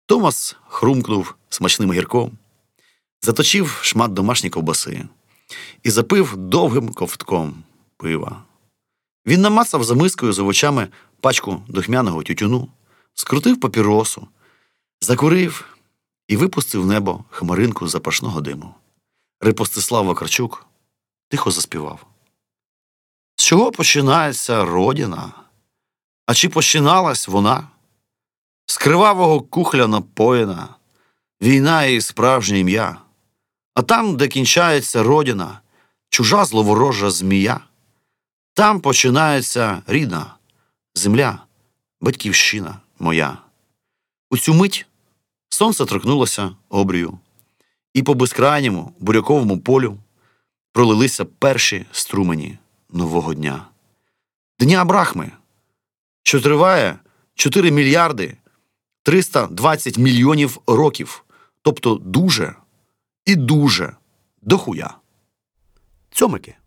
Томас хрумкнув смачним гірком, заточив шмат домашньої ковбаси і запив довгим ковтком пива. Він намацав за мискою з овочами пачку духмяного тютюну, скрутив папіросу, закурив і випустив в небо хмаринку запашного диму. Рипостислав Вакарчук тихо заспівав. З чого починається родина? А чи починалась вона? З кривавого кухля напоєна, війна її справжнє ім'я. А там, де кінчається родина, чужа зловорожа змія, там починається рідна земля, батьківщина моя. У цю мить сонце торкнулося обрію, і по безкрайньому буряковому полю пролилися перші струмені нового дня. Дня Брахми, що триває 4 мільярди 320 мільйонів років, тобто дуже і дуже дохуя. Цьомики.